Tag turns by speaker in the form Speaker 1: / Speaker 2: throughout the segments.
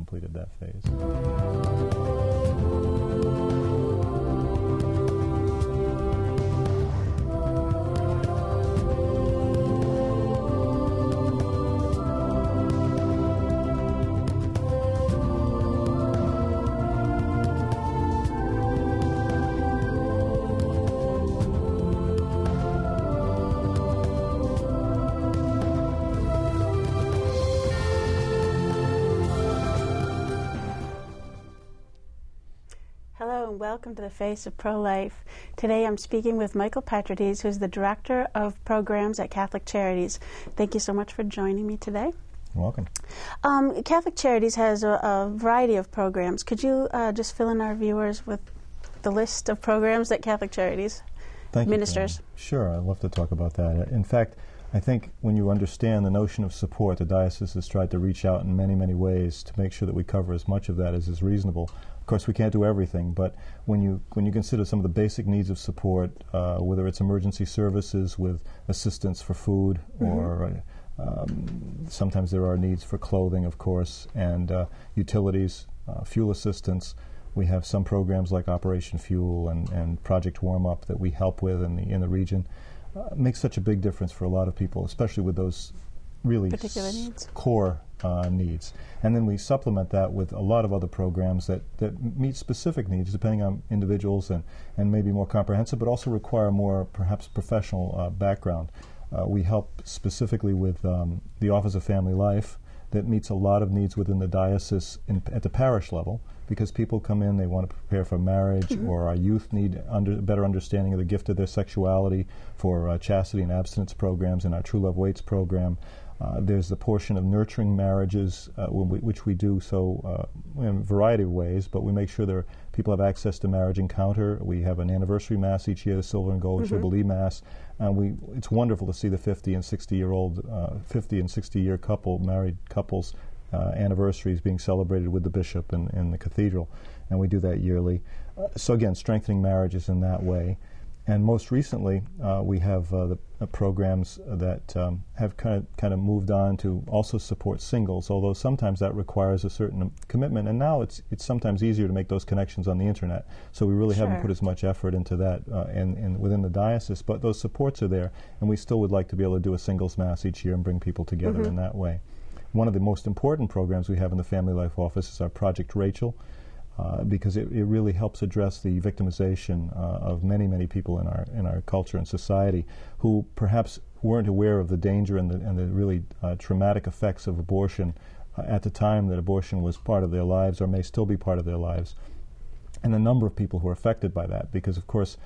Speaker 1: completed that phase.
Speaker 2: Hello and welcome to the Face of Pro-Life. Today I'm speaking with Michael Patrides, who's the Director of Programs at Catholic Charities. Thank you so much for joining me today.
Speaker 1: You're welcome.
Speaker 2: Catholic Charities has a variety of programs. Could you just fill in our viewers with the list of programs that Catholic Charities ministers?
Speaker 1: Sure, I'd love to talk about that. In fact, I think when you understand the notion of support, the diocese has tried to reach out in many, many ways to make sure that we cover as much of that as is reasonable. Of course, we can't do everything, but when you consider some of the basic needs of support, whether it's emergency services with assistance for food, or sometimes there are needs for clothing, of course, and utilities, fuel assistance. We have some programs like Operation Fuel and Project Warm Up that we help with in the region. Makes such a big difference for a lot of people, especially with those really
Speaker 2: particular needs.
Speaker 1: Core needs. And then we supplement that with a lot of other programs that meet specific needs depending on individuals and maybe more comprehensive, but also require more perhaps professional background. We help specifically with the Office of Family Life that meets a lot of needs within the diocese at the parish level, because people come in, they want to prepare for marriage, or our youth need better understanding of the gift of their sexuality, for chastity and abstinence programs in our True Love Waits program. There's the portion of nurturing marriages, which we do so in a variety of ways, but we make sure people have access to Marriage Encounter. We have an anniversary Mass each year, the Silver and Gold Jubilee Mass. It's wonderful to see the 50 and 60-year married couples anniversaries being celebrated with the bishop in the cathedral, and we do that yearly. So again, strengthening marriages in that way. And most recently, we have the programs that have kind of moved on to also support singles, although sometimes that requires a certain commitment. And now it's sometimes easier to make those connections on the internet. So we really haven't put as much effort into that within the diocese, but those supports are there, and we still would like to be able to do a singles Mass each year and bring people together in that way. One of the most important programs we have in the Family Life Office is our Project Rachel, because it really helps address the victimization of many, many people in our culture and society who perhaps weren't aware of the danger and the really traumatic effects of abortion at the time that abortion was part of their lives or may still be part of their lives. And a number of people who are affected by that, because of course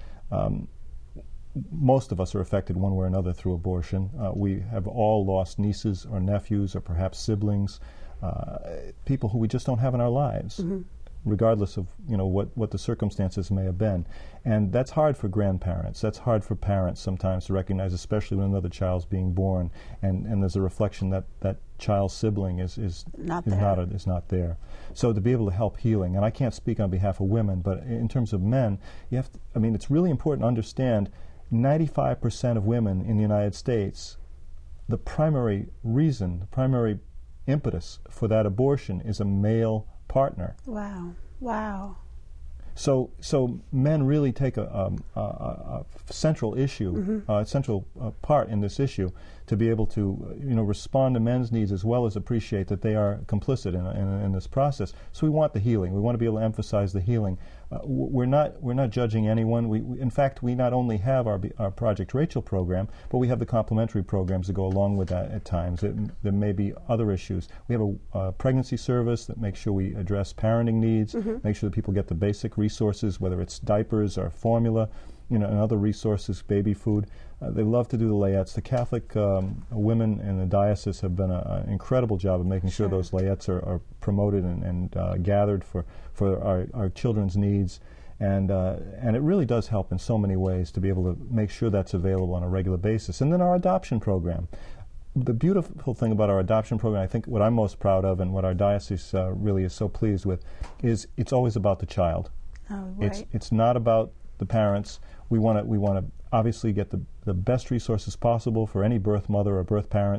Speaker 1: most of us are affected one way or another through abortion. We have all lost nieces or nephews or perhaps siblings, people who we just don't have in our lives. Regardless of what the circumstances may have been. And that's hard for grandparents. That's hard for parents sometimes to recognize, especially when another child's being born and there's a reflection that that child's sibling is not there. So to be able to help healing, and I can't speak on behalf of women, but in terms of men, it's really important to understand 95% of women in the United States, the primary reason, the primary impetus for that abortion is a male partner.
Speaker 2: Wow.
Speaker 1: So men really take a central issue, a central part in this issue, to be able to respond to men's needs as well as appreciate that they are complicit in this process. So we want the healing. We want to be able to emphasize the healing. We're not judging anyone. In fact, we not only have our Project Rachel program, but we have the complementary programs that go along with that at times. There may be other issues. We have a pregnancy service that makes sure we address parenting needs, make sure that people get the basic resources, whether it's diapers or formula, and other resources, baby food. They love to do the layouts. The Catholic women in the diocese have done an incredible job of making sure those layouts are promoted and gathered for our children's needs. And it really does help in so many ways to be able to make sure that's available on a regular basis. And then our adoption program. The beautiful thing about our adoption program, I think what I'm most proud of and what our diocese really is so pleased with, is it's always about the child.
Speaker 2: Oh, right.
Speaker 1: It's not about the parents. We want to obviously get the best resources possible for any birth mother or birth parents.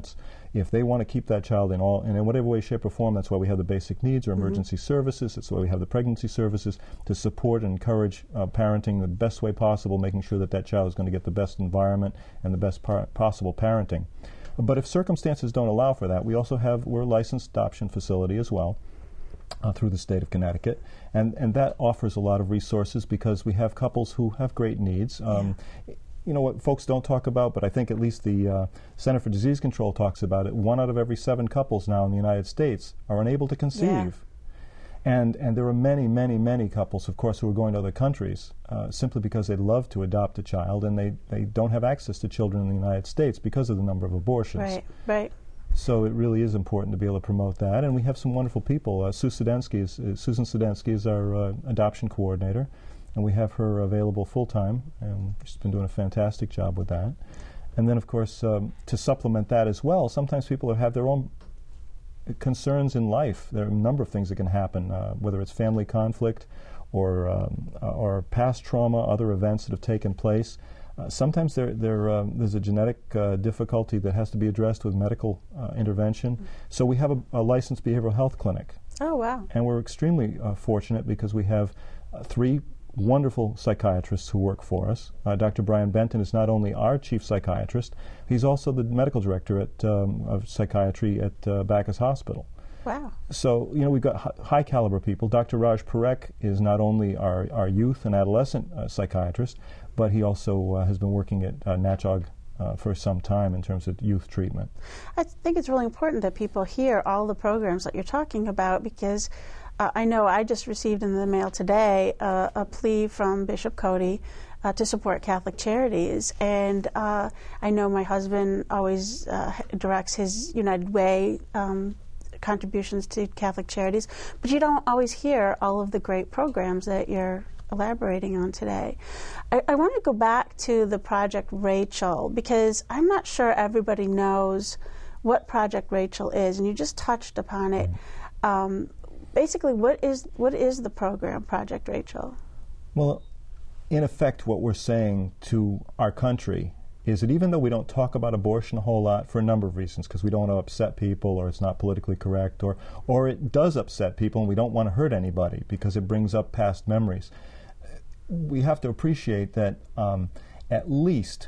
Speaker 1: if they want to keep that child in whatever way, shape, or form, that's why we have the basic needs or emergency services. That's why we have the pregnancy services to support and encourage parenting the best way possible, making sure that that child is going to get the best environment and the best possible parenting. But if circumstances don't allow for that, we're a licensed adoption facility as well. Through the state of Connecticut, and that offers a lot of resources because we have couples who have great needs. You know what folks don't talk about, but I think at least the Center for Disease Control talks about it. 1 out of every 7 couples now in the United States are unable to conceive. And there are many, many, many couples, of course, who are going to other countries simply because they'd love to adopt a child, and they don't have access to children in the United States because of the number of abortions.
Speaker 2: Right.
Speaker 1: So it really is important to be able to promote that, and we have some wonderful people. Susan Studensky is our adoption coordinator, and we have her available full-time, and she's been doing a fantastic job with that. And then, of course, to supplement that as well, sometimes people have their own concerns in life. There are a number of things that can happen, whether it's family conflict or past trauma, other events that have taken place. Sometimes there's a genetic difficulty that has to be addressed with medical intervention. So we have a licensed behavioral health clinic.
Speaker 2: Oh, wow.
Speaker 1: And we're extremely fortunate because we have 3 wonderful psychiatrists who work for us. Dr. Brian Benton is not only our chief psychiatrist, he's also the medical director of psychiatry at Bacchus Hospital.
Speaker 2: Wow.
Speaker 1: So, we've got high caliber people. Dr. Raj Parekh is not only our youth and adolescent psychiatrist, but he also has been working at NACHOG for some time in terms of youth treatment.
Speaker 2: I think it's really important that people hear all the programs that you're talking about, because I know I just received in the mail today a plea from Bishop Cody to support Catholic Charities, and I know my husband always directs his United Way contributions to Catholic Charities, but you don't always hear all of the great programs that you're elaborating on today. I want to go back to the Project Rachel, because I'm not sure everybody knows what Project Rachel is, and you just touched upon it. Basically, what is the program, Project Rachel?
Speaker 1: Well, in effect, what we're saying to our country is that even though we don't talk about abortion a whole lot for a number of reasons, because we don't want to upset people, or it's not politically correct, or it does upset people and we don't want to hurt anybody because it brings up past memories, we have to appreciate that at least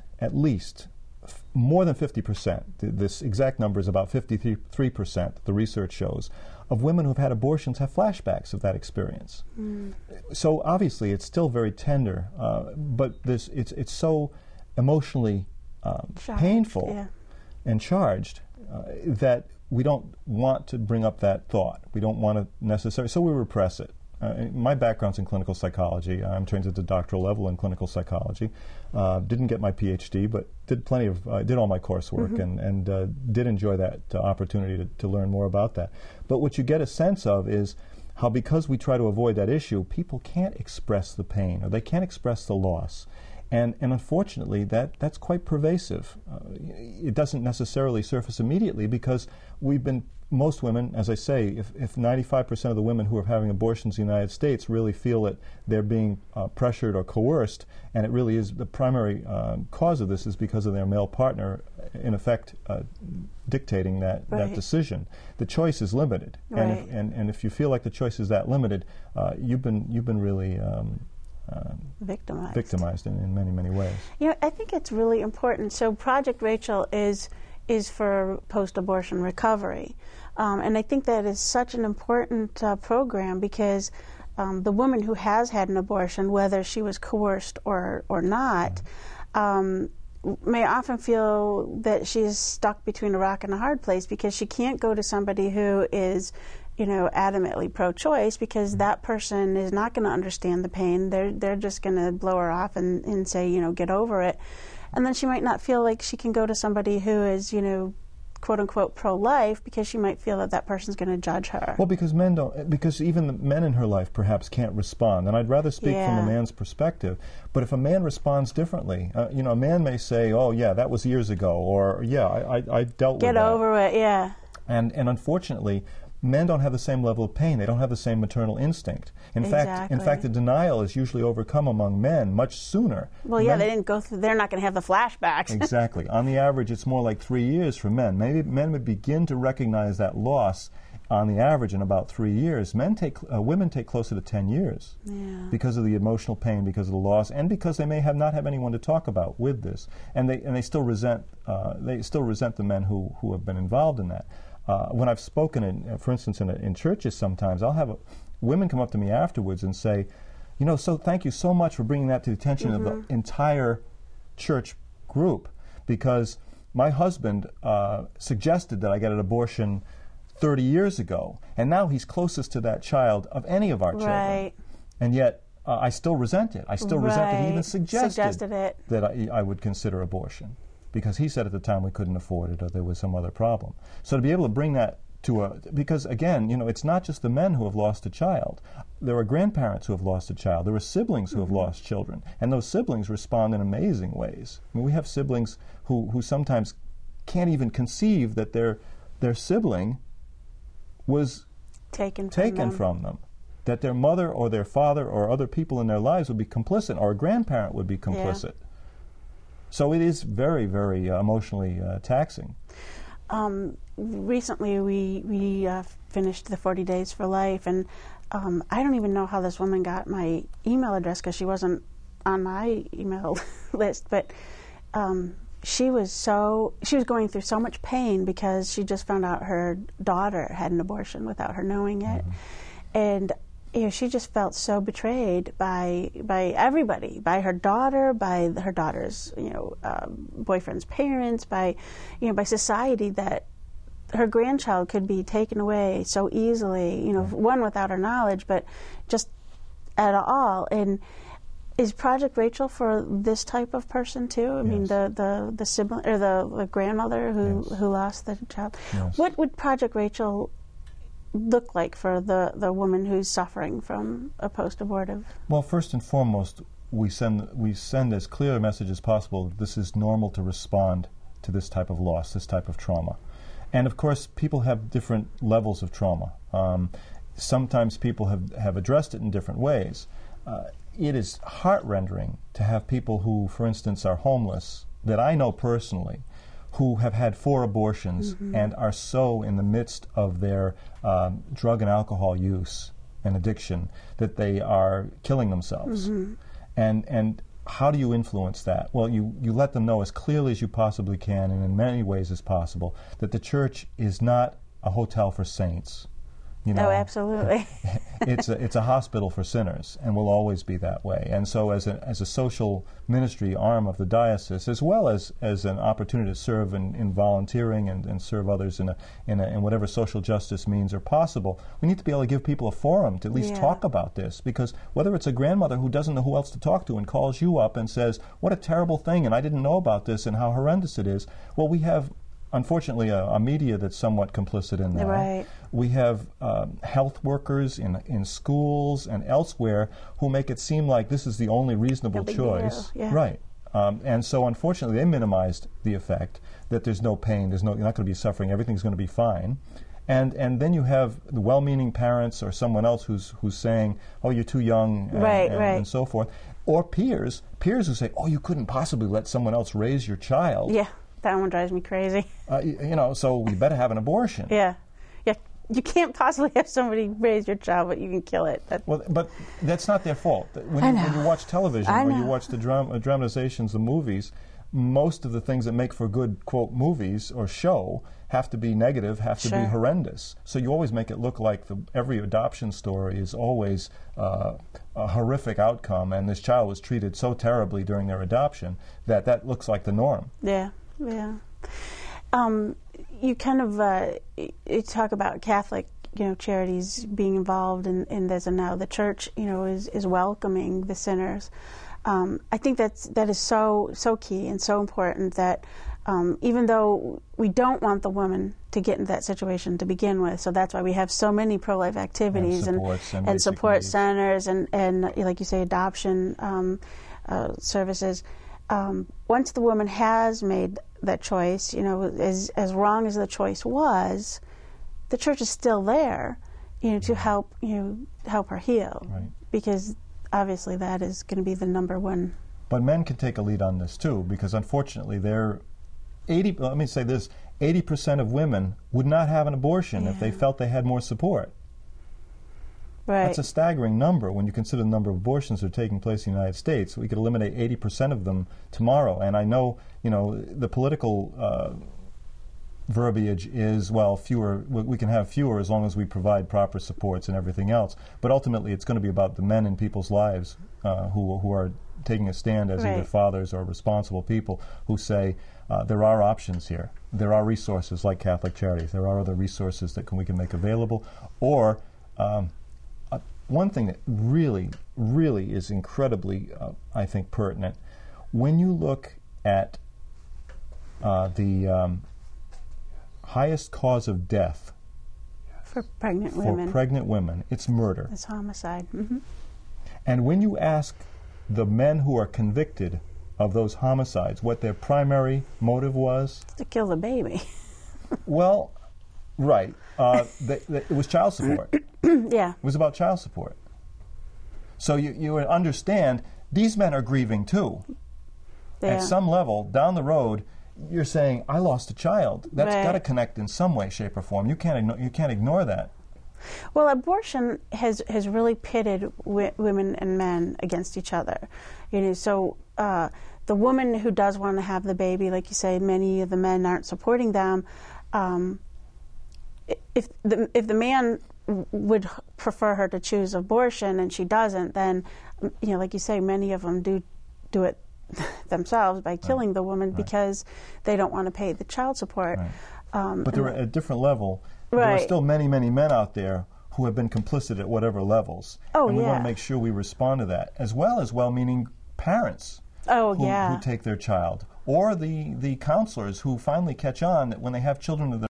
Speaker 1: more than 50%, this exact number is about 53%, the research shows, of women who've had abortions have flashbacks of that experience. So obviously it's still very tender, but it's so emotionally painful and charged that we don't want to bring up that thought. We don't want to necessarily, so we repress it. My background's in clinical psychology. I'm trained at the doctoral level in clinical psychology. Didn't get my PhD, but did did all my coursework and did enjoy that opportunity to learn more about that. But what you get a sense of is how, because we try to avoid that issue, people can't express the pain or they can't express the loss. And unfortunately, that's quite pervasive. It doesn't necessarily surface immediately because most women, as I say, if 95% of the women who are having abortions in the United States really feel that they're being pressured or coerced, and it really is the primary cause of this is because of their male partner, in effect, dictating that decision. The choice is limited, and if you feel like the choice is that limited, you've been really victimized in many, many ways.
Speaker 2: I think it's really important. So Project Rachel is for post-abortion recovery. And I think that is such an important program because the woman who has had an abortion, whether she was coerced or not, may often feel that she's stuck between a rock and a hard place because she can't go to somebody who is adamantly pro-choice, because that person is not going to understand the pain. They're just going to blow her off and say, get over it. And then she might not feel like she can go to somebody who is, quote-unquote pro-life, because she might feel that person's going to judge her.
Speaker 1: Well, because even the men in her life perhaps can't respond. And I'd rather speak from a man's perspective. But if a man responds differently, a man may say, oh, yeah, that was years ago, or, yeah, I dealt with that.
Speaker 2: Get over it, yeah.
Speaker 1: And unfortunately, men don't have the same level of pain. They don't have the same maternal instinct. In fact, the denial is usually overcome among men much sooner.
Speaker 2: Well, yeah, they didn't go through. They're not going to have the flashbacks.
Speaker 1: Exactly. On the average, it's more like 3 years for men. Maybe men would begin to recognize that loss on the average in about 3 years. Women take closer to 10 years because of the emotional pain, because of the loss, and because they may not have anyone to talk about with this, and they still resent the men who have been involved in that. When I've spoken, for instance, in churches, sometimes I'll have women come up to me afterwards and say, so thank you so much for bringing that to the attention of the entire church group, because my husband suggested that I get an abortion 30 years ago, and now he's closest to that child of any of our children.
Speaker 2: Right.
Speaker 1: And yet I still resent it. I still resent that he even suggested
Speaker 2: it.
Speaker 1: That I would consider abortion, because he said at the time we couldn't afford it or there was some other problem. So to be able to bring that because again, it's not just the men who have lost a child. There are grandparents who have lost a child. There are siblings who have lost children. And those siblings respond in amazing ways. I mean, we have siblings who sometimes can't even conceive that their sibling was taken from them, that their mother or their father or other people in their lives would be complicit, or a grandparent would be complicit. Yeah. So it is very, very emotionally taxing.
Speaker 2: Recently, we finished the 40 Days for Life, and I don't even know how this woman got my email address, because she wasn't on my email list, but she was going through so much pain because she just found out her daughter had an abortion without her knowing it. And she just felt so betrayed by everybody, by her daughter, by her daughter's boyfriend's parents, by society, that her grandchild could be taken away so easily, one, without her knowledge, but just at all. And is Project Rachel for this type of person too? I mean, the sibling or the grandmother who lost the child. Yes. What would Project Rachel look like for the woman who's suffering from a post-abortive?
Speaker 1: Well, first and foremost, we send as clear a message as possible that this is normal to respond to this type of loss, this type of trauma. And of course, people have different levels of trauma. Sometimes people have addressed it in different ways. It is heart-rending to have people who, for instance, are homeless, that I know personally, who have had 4 abortions and are so in the midst of their drug and alcohol use and addiction that they are killing themselves. And how do you influence that? Well, you let them know as clearly as you possibly can, and in many ways as possible, that the church is not a hotel for saints.
Speaker 2: Oh, absolutely.
Speaker 1: It's a hospital for sinners, and will always be that way. And so as a social ministry arm of the diocese, as well as an opportunity to serve in volunteering and serve others in whatever social justice means are possible, we need to be able to give people a forum to at least talk about this. Because whether it's a grandmother who doesn't know who else to talk to and calls you up and says, what a terrible thing, and I didn't know about this, and how horrendous it is, well, we have unfortunately a media that's somewhat complicit in that.
Speaker 2: Right.
Speaker 1: We have health workers in schools and elsewhere who make it seem like this is the only reasonable choice. Right. And so unfortunately they minimized the effect that there's no pain, you're not going to be suffering, everything's going to be fine. And then you have the well-meaning parents or someone else who's saying, oh, you're too young, and so forth. Or peers who say, oh, you couldn't possibly let someone else raise your child.
Speaker 2: Yeah. That one drives me crazy.
Speaker 1: So you better have an abortion.
Speaker 2: Yeah. You can't possibly have somebody raise your child, but you can kill it.
Speaker 1: But that's not their fault. When you watch television or you watch the dramatizations, the movies, most of the things that make for good, quote, movies or show have to be negative, have to be horrendous. So you always make it look like every adoption story is always a horrific outcome, and this child was treated so terribly during their adoption that looks like the norm.
Speaker 2: Yeah. Yeah. You kind of you talk about Catholic, charities being involved in this, and now the church, is welcoming the sinners. I think that is so key and so important that even though we don't want the woman to get into that situation to begin with, so that's why we have so many pro-life activities and support centers and like you say, adoption services. Once the woman has made that choice, as wrong as the choice was, the church is still there, to help help her heal,
Speaker 1: Right.
Speaker 2: because obviously that is going to be the number one.
Speaker 1: But men can take a lead on this too, because unfortunately let me say this, 80% of women would not have an abortion if they felt they had more support.
Speaker 2: Right.
Speaker 1: That's a staggering number when you consider the number of abortions that are taking place in the United States. We could eliminate 80% of them tomorrow. And I know, the political verbiage is, well, fewer. We can have fewer as long as we provide proper supports and everything else. But ultimately, it's going to be about the men in people's lives who are taking a stand as either fathers or responsible people who say there are options here. There are resources like Catholic Charities. There are other resources that we can make available. Or one thing that really, really is incredibly, I think, pertinent, when you look at the highest cause of death
Speaker 2: for pregnant women,
Speaker 1: it's murder.
Speaker 2: It's homicide. Mm-hmm.
Speaker 1: And when you ask the men who are convicted of those homicides what their primary motive was,
Speaker 2: to kill the baby.
Speaker 1: Well, right. It was child support.
Speaker 2: Yeah.
Speaker 1: It was about child support. So you understand these men are grieving too.
Speaker 2: Yeah.
Speaker 1: At some level, down the road, you're saying, I lost a child. That's got to connect in some way, shape, or form. You can't ignore that.
Speaker 2: Well, abortion has really pitted women and men against each other. So the woman who does want to have the baby, like you say, many of the men aren't supporting them. If the man would prefer her to choose abortion and she doesn't, then like you say, many of them do it themselves by killing the woman because they don't want to pay the child support.
Speaker 1: Right. But they're at a different level. There are still many, many men out there who have been complicit at whatever levels. And we want to make sure we respond to that, as well as well-meaning parents who take their child, or the counselors who finally catch on that when they have children of their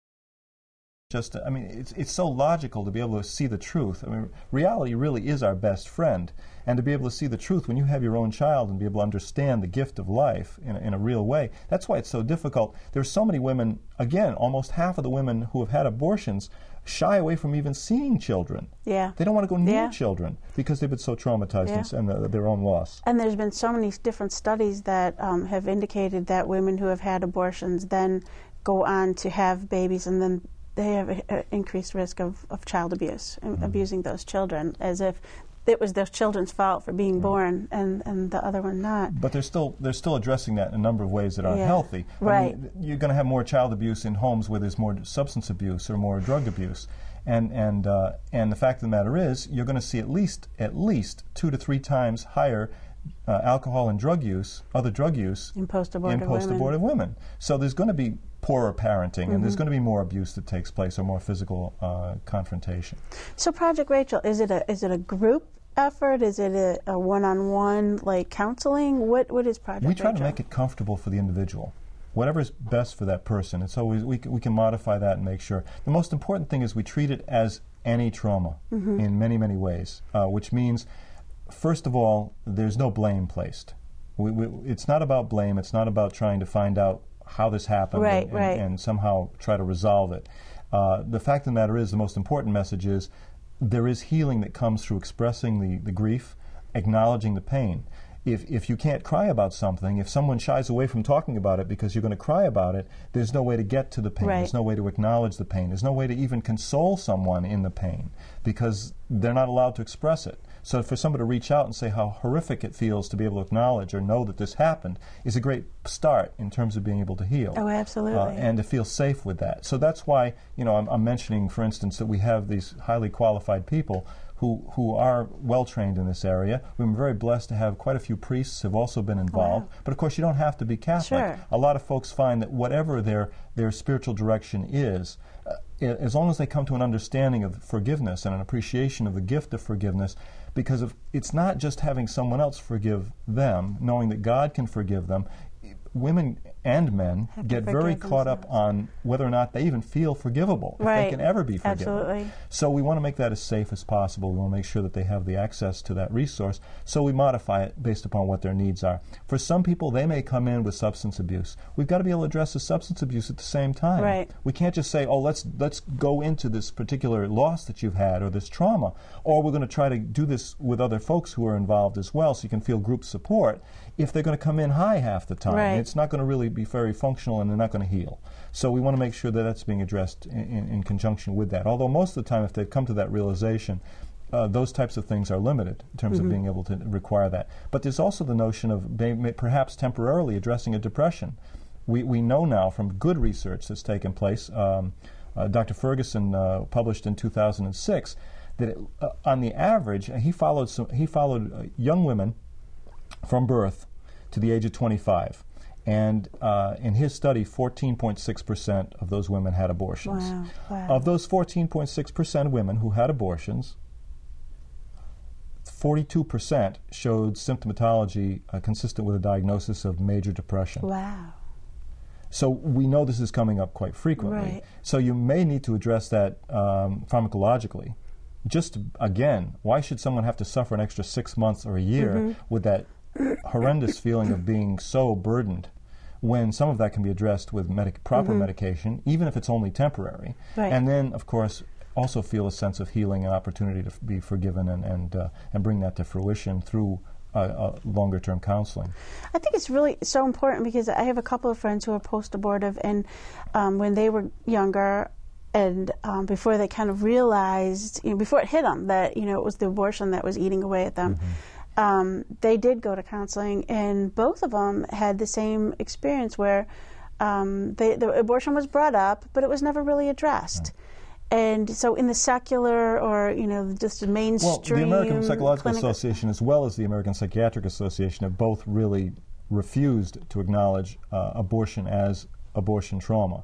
Speaker 1: it's so logical to be able to see the truth. Reality really is our best friend. And to be able to see the truth when you have your own child and be able to understand the gift of life in a real way, that's why it's so difficult. There's so many women, again, almost half of the women who have had abortions shy away from even seeing children.
Speaker 2: Yeah.
Speaker 1: They don't want to go near children because they've been so traumatized and their own loss.
Speaker 2: And there's been so many different studies that have indicated that women who have had abortions then go on to have babies, and then they have an increased risk of child abuse, and abusing those children, as if it was those children's fault for being born and the other one not.
Speaker 1: But they're still addressing that in a number of ways that aren't healthy.
Speaker 2: Right.
Speaker 1: You're going to have more child abuse in homes where there's more substance abuse or more drug abuse. And the fact of the matter is, you're going to see at least 2 to 3 times higher alcohol and other drug use
Speaker 2: in post-abortive
Speaker 1: women. So there's going to be poorer parenting, and there's going to be more abuse that takes place, or more physical confrontation.
Speaker 2: So Project Rachel, is it a group effort? Is it a one-on-one counseling? What is Project Rachel?
Speaker 1: We try to make it comfortable for the individual. Whatever is best for that person. It's always we can modify that and make sure. The most important thing is we treat it as any trauma in many, many ways, which means, first of all, there's no blame placed. It's not about blame. It's not about trying to find out how this happened and somehow try to resolve it. The fact of the matter is, the most important message is there is healing that comes through expressing the grief, acknowledging the pain. If you can't cry about something, if someone shies away from talking about it because you're going to cry about it, there's no way to get to the pain. There's no way to acknowledge the pain. There's no way to even console someone in the pain because they're not allowed to express it. So for somebody to reach out and say how horrific it feels to be able to acknowledge or know that this happened is a great start in terms of being able to heal.
Speaker 2: Oh, absolutely.
Speaker 1: And to feel safe with that. So that's why, I'm mentioning, for instance, that we have these highly qualified people who are well-trained in this area. We've been very blessed to have quite a few priests have also been involved. But of course, you don't have to be Catholic.
Speaker 2: Sure.
Speaker 1: A lot of folks find that whatever their spiritual direction is, as long as they come to an understanding of forgiveness and an appreciation of the gift of forgiveness, because it's not just having someone else forgive them, knowing that God can forgive them. Women and men get very caught up on whether or not they even feel forgivable, if they can ever be forgiven.
Speaker 2: Absolutely.
Speaker 1: So we want to make that as safe as possible. We want to make sure that they have the access to that resource, so we modify it based upon what their needs are. For some people, they may come in with substance abuse. We've got to be able to address the substance abuse at the same time.
Speaker 2: Right.
Speaker 1: We can't just say, oh, let's go into this particular loss that you've had or this trauma, or we're going to try to do this with other folks who are involved as well, so you can feel group support. If they're going to come in high half the time, it's not going to really be very functional, and they're not going to heal. So we want to make sure that that's being addressed in conjunction with that. Although most of the time, if they've come to that realization, those types of things are limited in terms of being able to require that. But there's also the notion of perhaps temporarily addressing a depression. We know now from good research that's taken place, Dr. Ferguson published in 2006, that on the average, he followed young women from birth to the age of 25. And in his study, 14.6% of those women had abortions.
Speaker 2: Wow.
Speaker 1: Of those 14.6% women who had abortions, 42% showed symptomatology consistent with a diagnosis of major depression.
Speaker 2: Wow.
Speaker 1: So we know this is coming up quite frequently.
Speaker 2: Right.
Speaker 1: So you may need to address that pharmacologically. Just, again, why should someone have to suffer an extra 6 months or a year with that horrendous feeling of being so burdened, when some of that can be addressed with proper medication, even if it's only temporary.
Speaker 2: Right.
Speaker 1: And then, of course, also feel a sense of healing and opportunity to be forgiven and bring that to fruition through longer-term counseling.
Speaker 2: I think it's really so important, because I have a couple of friends who are post-abortive, and when they were younger, and before they kind of realized, before it hit them that, it was the abortion that was eating away at them, they did go to counseling, and both of them had the same experience where the abortion was brought up, but it was never really addressed. And so in the secular or, just the mainstream...
Speaker 1: Well, the American Psychological Association as well as the American Psychiatric Association have both really refused to acknowledge abortion as abortion trauma.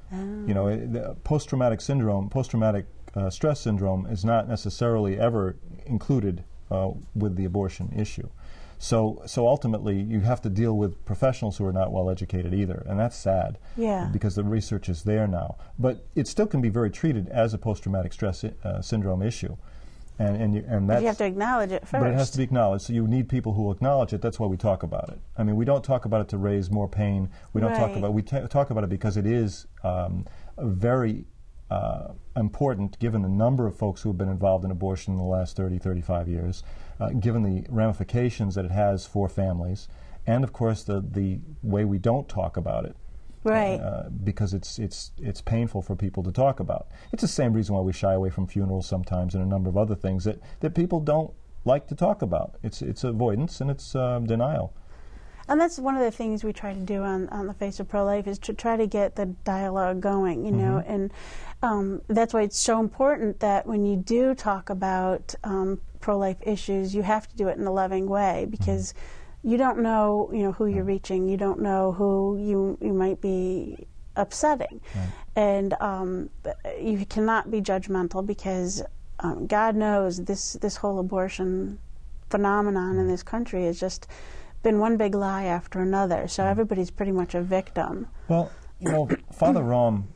Speaker 1: The post-traumatic syndrome, post-traumatic stress syndrome is not necessarily ever included with the abortion issue. So ultimately, you have to deal with professionals who are not well educated either, and that's sad.
Speaker 2: Yeah.
Speaker 1: Because the research is there now, but it still can be very treated as a post-traumatic stress syndrome issue, and that's,
Speaker 2: you have to acknowledge it first.
Speaker 1: But it has to be acknowledged. So you need people who will acknowledge it. That's why we talk about it. I mean, we don't talk about it to raise more pain. We don't talk about. We talk about it because it is very important, given the number of folks who have been involved in abortion in the last 30, 35 years, given the ramifications that it has for families, and of course the way we don't talk about it.
Speaker 2: Right.
Speaker 1: Because it's painful for people to talk about. It's the same reason why we shy away from funerals sometimes, and a number of other things that people don't like to talk about. It's avoidance, and it's denial.
Speaker 2: And that's one of the things we try to do on the Face of Pro-Life, is to try to get the dialogue going, and that's why it's so important that when you do talk about pro-life issues, you have to do it in a loving way, because you don't know, who you're reaching. You don't know who you might be upsetting.
Speaker 1: Right.
Speaker 2: And you cannot be judgmental, because God knows this whole abortion phenomenon in this country has just been one big lie after another. So everybody's pretty much a victim.
Speaker 1: Well, Father Rom,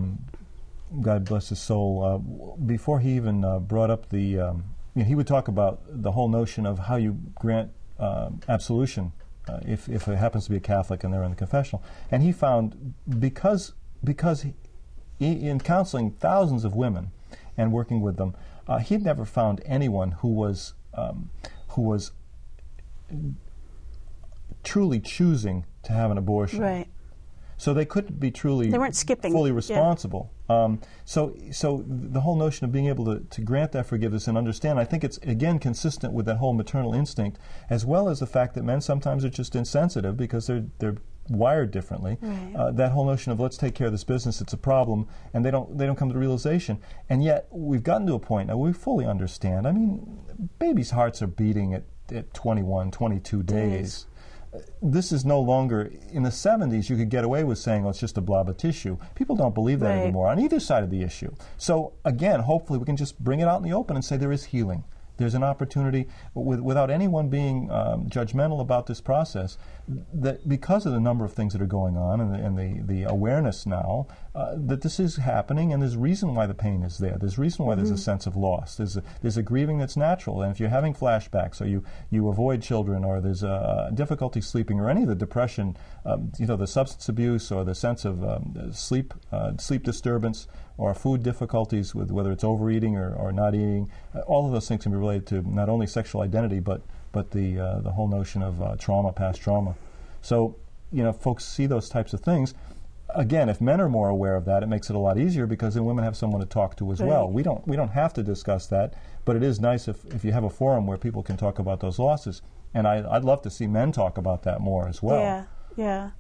Speaker 1: God bless his soul, before he even brought up the, he would talk about the whole notion of how you grant absolution if it happens to be a Catholic and they're in the confessional. And he found, because in counseling thousands of women and working with them, he'd never found anyone who was truly choosing to have an abortion.
Speaker 2: Right.
Speaker 1: So they couldn't be truly,
Speaker 2: they weren't skipping,
Speaker 1: fully responsible. So the whole notion of being able to grant that forgiveness and understand, I think it's, again, consistent with that whole maternal instinct, as well as the fact that men sometimes are just insensitive because they're wired differently.
Speaker 2: Right.
Speaker 1: That whole notion of let's take care of this business, it's a problem, and they don't come to the realization. And yet we've gotten to a point now we fully understand. I mean, babies' hearts are beating at 21, 22 days. This is no longer, in the 70s, you could get away with saying, oh, it's just a blob of tissue. People don't believe that anymore on either side of the issue. So, again, hopefully we can just bring it out in the open and say there is healing. there's an opportunity, without anyone being judgmental about this process, that because of the number of things that are going on and the awareness now, that this is happening, and there's a reason why the pain is there. There's a reason why there's a sense of loss. There's a grieving that's natural, and if you're having flashbacks, or you avoid children, or there's difficulty sleeping, or any of the depression, the substance abuse, or the sense of sleep disturbance, or food difficulties, with whether it's overeating or not eating, all of those things can be related to not only sexual identity, but the whole notion of trauma, past trauma. So, folks see those types of things. Again, if men are more aware of that, it makes it a lot easier, because then women have someone to talk to as well. We don't have to discuss that, but it is nice if you have a forum where people can talk about those losses. And I'd love to see men talk about that more as well.
Speaker 2: Yeah.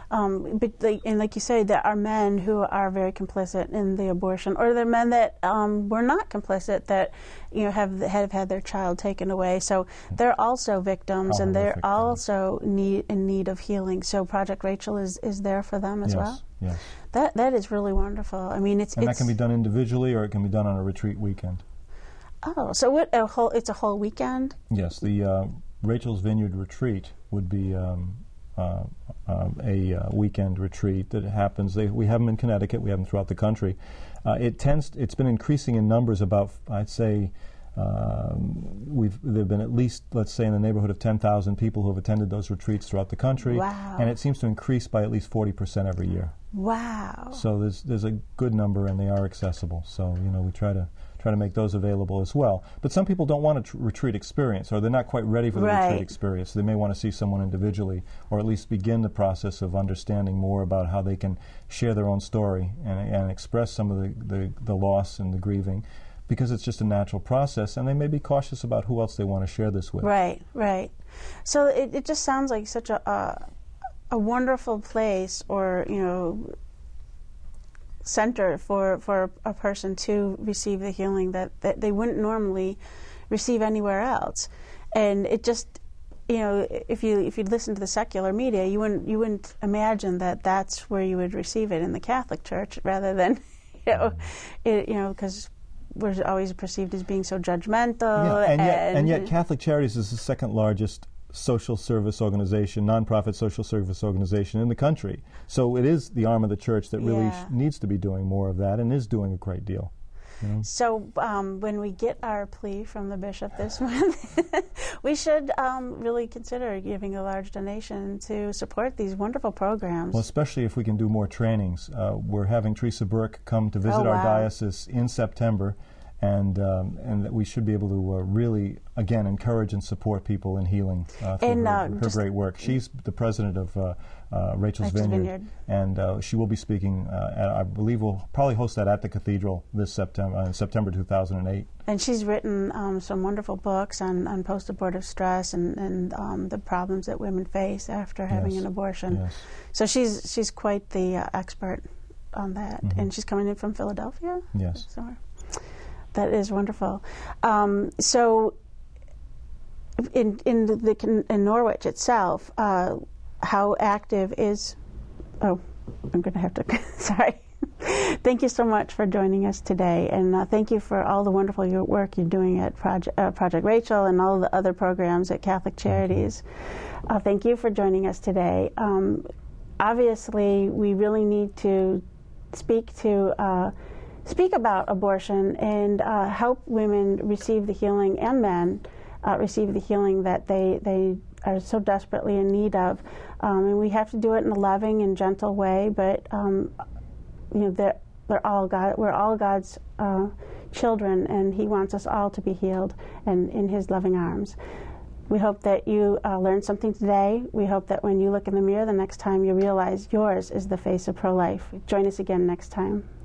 Speaker 2: And like you say, there are men who are very complicit in the abortion, or there are men that were not complicit, that have had their child taken away. So they're also victims, and they're also in need of healing. So Project Rachel is there for them as well.
Speaker 1: Yes.
Speaker 2: That is really wonderful. I mean,
Speaker 1: that can be done individually, or it can be done on a retreat weekend.
Speaker 2: Oh, so it's a whole weekend?
Speaker 1: Yes, the Rachel's Vineyard retreat would be a weekend retreat that happens. We have them in Connecticut. We have them throughout the country. It's been increasing in numbers. About, I'd say, there've been at least, let's say, in the neighborhood of 10,000 people who have attended those retreats throughout the country.
Speaker 2: Wow.
Speaker 1: And it seems to increase by at least 40% every year.
Speaker 2: Wow.
Speaker 1: So there's a good number, and they are accessible. So we try to make those available as well. But some people don't want a retreat experience, or they're not quite ready for the retreat experience. They may want to see someone individually, or at least begin the process of understanding more about how they can share their own story and express some of the loss and the grieving, because it's just a natural process, and they may be cautious about who else they want to share this with.
Speaker 2: Right. So it just sounds like such a wonderful place, or center for a person to receive the healing that they wouldn't normally receive anywhere else. And it just, if you'd listen to the secular media, you wouldn't imagine that that's where you would receive it, in the Catholic Church, rather than because we're always perceived as being so judgmental.
Speaker 1: And yet Catholic Charities is the second largest social service organization, nonprofit social service organization in the country. So it is the arm of the church that really needs to be doing more of that, and is doing a great deal.
Speaker 2: So when we get our plea from the bishop this month, we should really consider giving a large donation to support these wonderful programs.
Speaker 1: Well, especially if we can do more trainings. We're having Teresa Burke come to visit our diocese in September, and that we should be able to really, again, encourage and support people in healing through her great work. She's the president of Rachel's Vineyard, and she will be speaking, I believe we'll probably host that at the cathedral this September, in September 2008.
Speaker 2: And she's written some wonderful books on post-abortive stress and the problems that women face after having an abortion.
Speaker 1: Yes.
Speaker 2: So she's quite the expert on that, and she's coming in from Philadelphia?
Speaker 1: Yes.
Speaker 2: Somewhere. That is wonderful. So, in Norwich itself, how active is? Oh, I'm going to have to. Sorry. Thank you so much for joining us today, and thank you for all the wonderful work you're doing at Project Rachel and all the other programs at Catholic Charities. Thank you for joining us today. Obviously, we really need to speak about abortion and help women receive the healing, and men receive the healing that they are so desperately in need of. And we have to do it in a loving and gentle way, but we're all God's children, and He wants us all to be healed and in His loving arms. We hope that you learned something today. We hope that when you look in the mirror the next time, you realize yours is the face of pro-life. Join us again next time.